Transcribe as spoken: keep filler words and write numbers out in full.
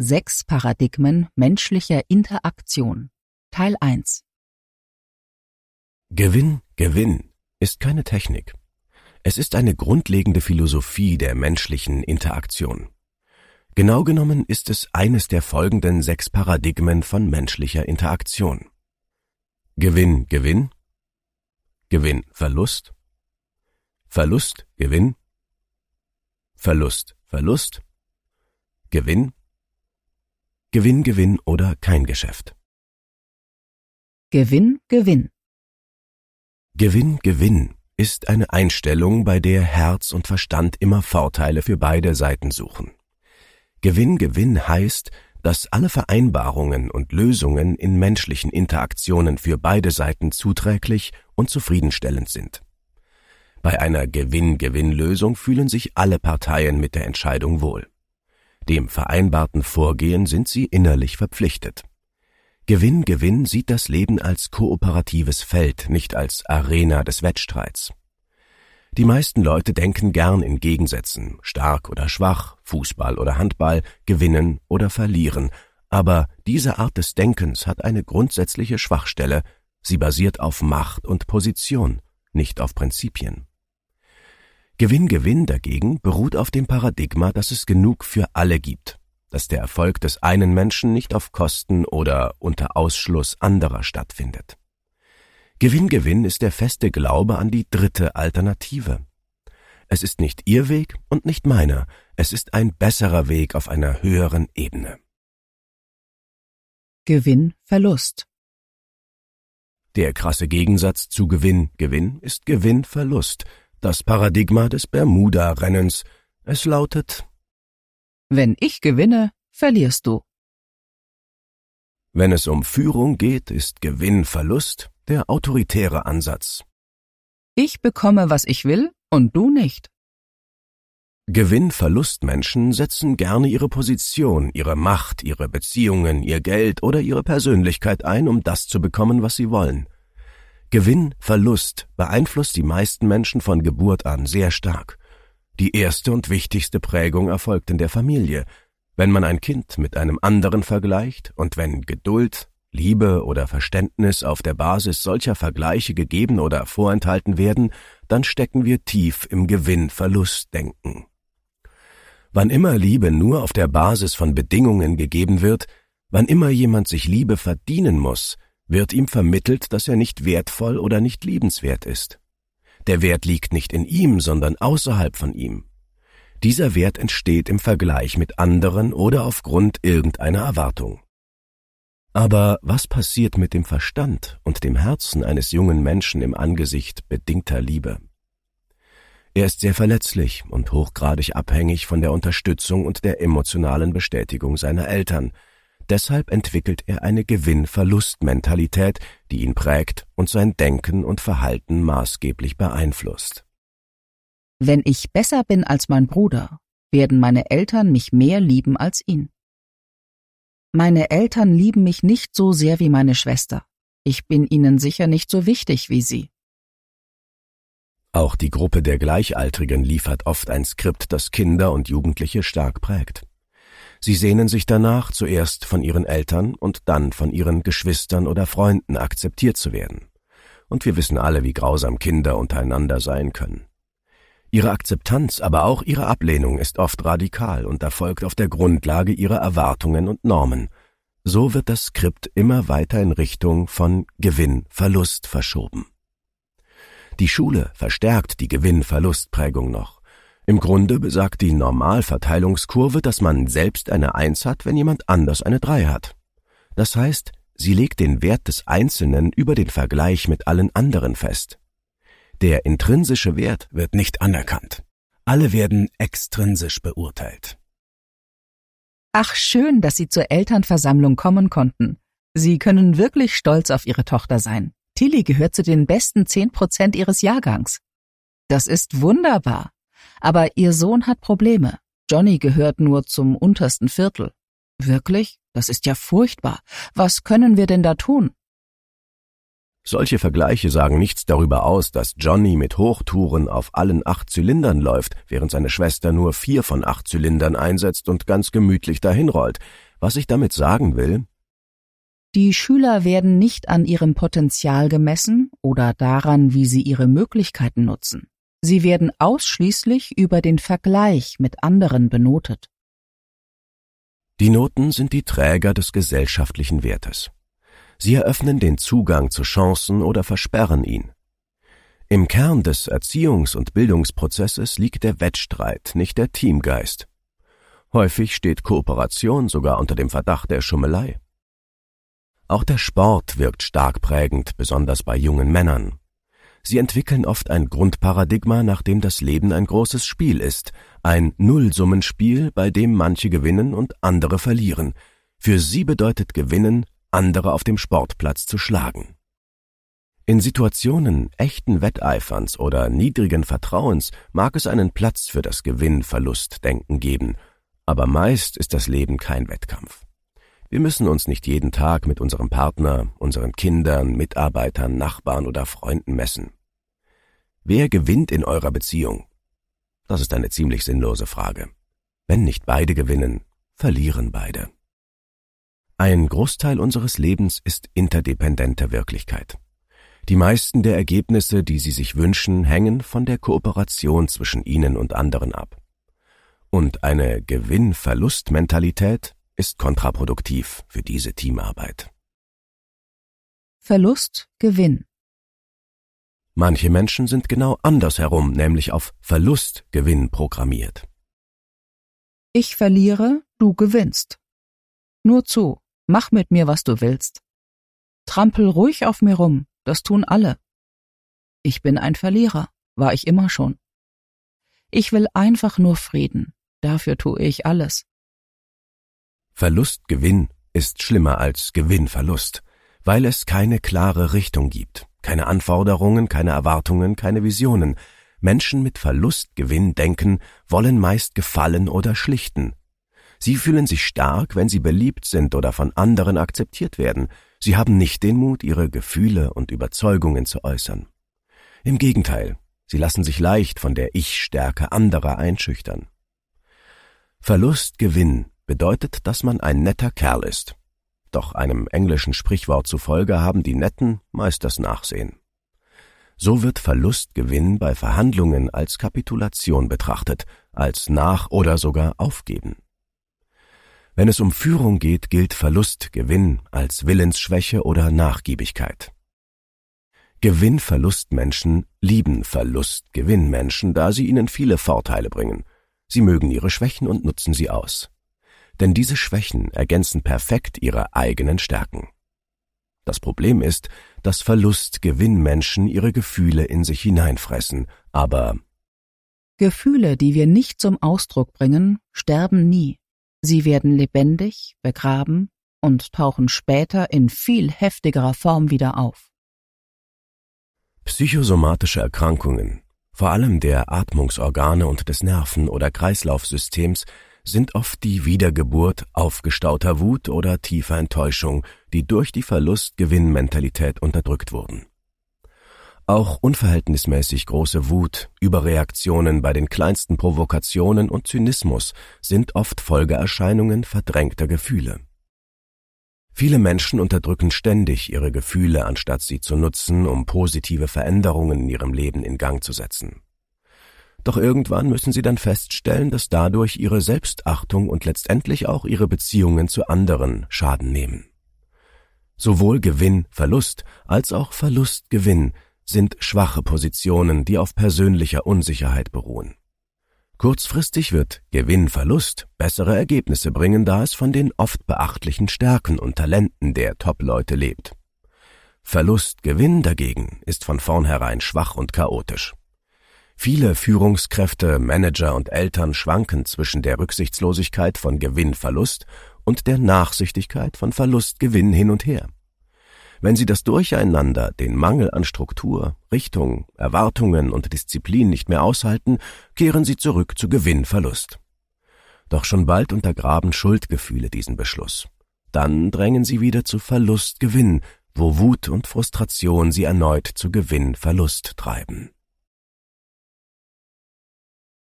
Sechs Paradigmen menschlicher Interaktion. Teil eins. Gewinn, Gewinn ist keine Technik. Es ist eine grundlegende Philosophie der menschlichen Interaktion. Genau genommen ist es eines der folgenden sechs Paradigmen von menschlicher Interaktion. Gewinn, Gewinn, Gewinn, Verlust, Verlust, Gewinn, Verlust, Verlust, Gewinn, Gewinn, Gewinn oder kein Geschäft. Gewinn, Gewinn. Gewinn, Gewinn ist eine Einstellung, bei der Herz und Verstand immer Vorteile für beide Seiten suchen. Gewinn, Gewinn heißt, dass alle Vereinbarungen und Lösungen in menschlichen Interaktionen für beide Seiten zuträglich und zufriedenstellend sind. Bei einer Gewinn-Gewinn-Lösung fühlen sich alle Parteien mit der Entscheidung wohl. Dem vereinbarten Vorgehen sind sie innerlich verpflichtet. Gewinn, Gewinn sieht das Leben als kooperatives Feld, nicht als Arena des Wettstreits. Die meisten Leute denken gern in Gegensätzen, stark oder schwach, Fußball oder Handball, gewinnen oder verlieren. Aber diese Art des Denkens hat eine grundsätzliche Schwachstelle. Sie basiert auf Macht und Position, nicht auf Prinzipien. Gewinn, Gewinn dagegen beruht auf dem Paradigma, dass es genug für alle gibt, dass der Erfolg des einen Menschen nicht auf Kosten oder unter Ausschluss anderer stattfindet. Gewinn, Gewinn ist der feste Glaube an die dritte Alternative. Es ist nicht Ihr Weg und nicht meiner, es ist ein besserer Weg auf einer höheren Ebene. Gewinn, Verlust. Der krasse Gegensatz zu Gewinn, Gewinn ist Gewinn, Verlust. Das Paradigma des Bermuda-Rennens. Es lautet: Wenn ich gewinne, verlierst du. Wenn es um Führung geht, ist Gewinn, Verlust der autoritäre Ansatz. Ich bekomme, was ich will, und du nicht. Gewinn-Verlust-Menschen setzen gerne ihre Position, ihre Macht, ihre Beziehungen, ihr Geld oder ihre Persönlichkeit ein, um das zu bekommen, was sie wollen. Gewinn, Verlust beeinflusst die meisten Menschen von Geburt an sehr stark. Die erste und wichtigste Prägung erfolgt in der Familie. Wenn man ein Kind mit einem anderen vergleicht und wenn Geduld, Liebe oder Verständnis auf der Basis solcher Vergleiche gegeben oder vorenthalten werden, dann stecken wir tief im Gewinn-Verlust-Denken. Wann immer Liebe nur auf der Basis von Bedingungen gegeben wird, wann immer jemand sich Liebe verdienen muss, wird ihm vermittelt, dass er nicht wertvoll oder nicht liebenswert ist. Der Wert liegt nicht in ihm, sondern außerhalb von ihm. Dieser Wert entsteht im Vergleich mit anderen oder aufgrund irgendeiner Erwartung. Aber was passiert mit dem Verstand und dem Herzen eines jungen Menschen im Angesicht bedingter Liebe? Er ist sehr verletzlich und hochgradig abhängig von der Unterstützung und der emotionalen Bestätigung seiner Eltern. Deshalb entwickelt er eine Gewinn-Verlust-Mentalität, die ihn prägt und sein Denken und Verhalten maßgeblich beeinflusst. Wenn ich besser bin als mein Bruder, werden meine Eltern mich mehr lieben als ihn. Meine Eltern lieben mich nicht so sehr wie meine Schwester. Ich bin ihnen sicher nicht so wichtig wie sie. Auch die Gruppe der Gleichaltrigen liefert oft ein Skript, das Kinder und Jugendliche stark prägt. Sie sehnen sich danach, zuerst von ihren Eltern und dann von ihren Geschwistern oder Freunden akzeptiert zu werden. Und wir wissen alle, wie grausam Kinder untereinander sein können. Ihre Akzeptanz, aber auch ihre Ablehnung ist oft radikal und erfolgt auf der Grundlage ihrer Erwartungen und Normen. So wird das Skript immer weiter in Richtung von Gewinn-Verlust verschoben. Die Schule verstärkt die Gewinn-Verlust-Prägung noch. Im Grunde besagt die Normalverteilungskurve, dass man selbst eine Eins hat, wenn jemand anders eine Drei hat. Das heißt, sie legt den Wert des Einzelnen über den Vergleich mit allen anderen fest. Der intrinsische Wert wird nicht anerkannt. Alle werden extrinsisch beurteilt. Ach, schön, dass Sie zur Elternversammlung kommen konnten. Sie können wirklich stolz auf Ihre Tochter sein. Tilly gehört zu den besten zehn Prozent ihres Jahrgangs. Das ist wunderbar. Aber Ihr Sohn hat Probleme. Johnny gehört nur zum untersten Viertel. Wirklich? Das ist ja furchtbar. Was können wir denn da tun? Solche Vergleiche sagen nichts darüber aus, dass Johnny mit Hochtouren auf allen acht Zylindern läuft, während seine Schwester nur vier von acht Zylindern einsetzt und ganz gemütlich dahinrollt. Was ich damit sagen will: Die Schüler werden nicht an ihrem Potenzial gemessen oder daran, wie sie ihre Möglichkeiten nutzen. Sie werden ausschließlich über den Vergleich mit anderen benotet. Die Noten sind die Träger des gesellschaftlichen Wertes. Sie eröffnen den Zugang zu Chancen oder versperren ihn. Im Kern des Erziehungs- und Bildungsprozesses liegt der Wettstreit, nicht der Teamgeist. Häufig steht Kooperation sogar unter dem Verdacht der Schummelei. Auch der Sport wirkt stark prägend, besonders bei jungen Männern. Sie entwickeln oft ein Grundparadigma, nach dem das Leben ein großes Spiel ist, ein Nullsummenspiel, bei dem manche gewinnen und andere verlieren. Für sie bedeutet Gewinnen, andere auf dem Sportplatz zu schlagen. In Situationen echten Wetteiferns oder niedrigen Vertrauens mag es einen Platz für das Gewinn-Verlust-Denken geben, aber meist ist das Leben kein Wettkampf. Wir müssen uns nicht jeden Tag mit unserem Partner, unseren Kindern, Mitarbeitern, Nachbarn oder Freunden messen. Wer gewinnt in eurer Beziehung? Das ist eine ziemlich sinnlose Frage. Wenn nicht beide gewinnen, verlieren beide. Ein Großteil unseres Lebens ist interdependente Wirklichkeit. Die meisten der Ergebnisse, die Sie sich wünschen, hängen von der Kooperation zwischen Ihnen und anderen ab. Und eine Gewinn-Verlust-Mentalität ist kontraproduktiv für diese Teamarbeit. Verlust, Gewinn. Manche Menschen sind genau andersherum, nämlich auf Verlust-Gewinn programmiert. Ich verliere, du gewinnst. Nur zu, mach mit mir, was du willst. Trampel ruhig auf mir rum, das tun alle. Ich bin ein Verlierer, war ich immer schon. Ich will einfach nur Frieden, dafür tue ich alles. Verlust-Gewinn ist schlimmer als Gewinn-Verlust, weil es keine klare Richtung gibt, keine Anforderungen, keine Erwartungen, keine Visionen. Menschen mit Verlust-Gewinn-Denken wollen meist gefallen oder schlichten. Sie fühlen sich stark, wenn sie beliebt sind oder von anderen akzeptiert werden. Sie haben nicht den Mut, ihre Gefühle und Überzeugungen zu äußern. Im Gegenteil, sie lassen sich leicht von der Ich-Stärke anderer einschüchtern. Verlust-Gewinn bedeutet, dass man ein netter Kerl ist. Doch einem englischen Sprichwort zufolge haben die Netten meist das Nachsehen. So wird Verlust-Gewinn bei Verhandlungen als Kapitulation betrachtet, als Nach- oder sogar Aufgeben. Wenn es um Führung geht, gilt Verlust-Gewinn als Willensschwäche oder Nachgiebigkeit. Gewinn-Verlust-Menschen lieben Verlust-Gewinn-Menschen, da sie ihnen viele Vorteile bringen. Sie mögen ihre Schwächen und nutzen sie aus. Denn diese Schwächen ergänzen perfekt ihre eigenen Stärken. Das Problem ist, dass Verlust-Gewinn-Menschen ihre Gefühle in sich hineinfressen, aber Gefühle, die wir nicht zum Ausdruck bringen, sterben nie. Sie werden lebendig, begraben und tauchen später in viel heftigerer Form wieder auf. Psychosomatische Erkrankungen, vor allem der Atmungsorgane und des Nerven- oder Kreislaufsystems, sind oft die Wiedergeburt aufgestauter Wut oder tiefer Enttäuschung, die durch die Verlust-Gewinn-Mentalität unterdrückt wurden. Auch unverhältnismäßig große Wut, Überreaktionen bei den kleinsten Provokationen und Zynismus sind oft Folgeerscheinungen verdrängter Gefühle. Viele Menschen unterdrücken ständig ihre Gefühle, anstatt sie zu nutzen, um positive Veränderungen in ihrem Leben in Gang zu setzen. Doch irgendwann müssen sie dann feststellen, dass dadurch ihre Selbstachtung und letztendlich auch ihre Beziehungen zu anderen Schaden nehmen. Sowohl Gewinn-Verlust als auch Verlust-Gewinn sind schwache Positionen, die auf persönlicher Unsicherheit beruhen. Kurzfristig wird Gewinn-Verlust bessere Ergebnisse bringen, da es von den oft beachtlichen Stärken und Talenten der Top-Leute lebt. Verlust-Gewinn dagegen ist von vornherein schwach und chaotisch. Viele Führungskräfte, Manager und Eltern schwanken zwischen der Rücksichtslosigkeit von Gewinn-Verlust und der Nachsichtigkeit von Verlust-Gewinn hin und her. Wenn sie das Durcheinander, den Mangel an Struktur, Richtung, Erwartungen und Disziplin nicht mehr aushalten, kehren sie zurück zu Gewinn-Verlust. Doch schon bald untergraben Schuldgefühle diesen Beschluss. Dann drängen sie wieder zu Verlust-Gewinn, wo Wut und Frustration sie erneut zu Gewinn-Verlust treiben.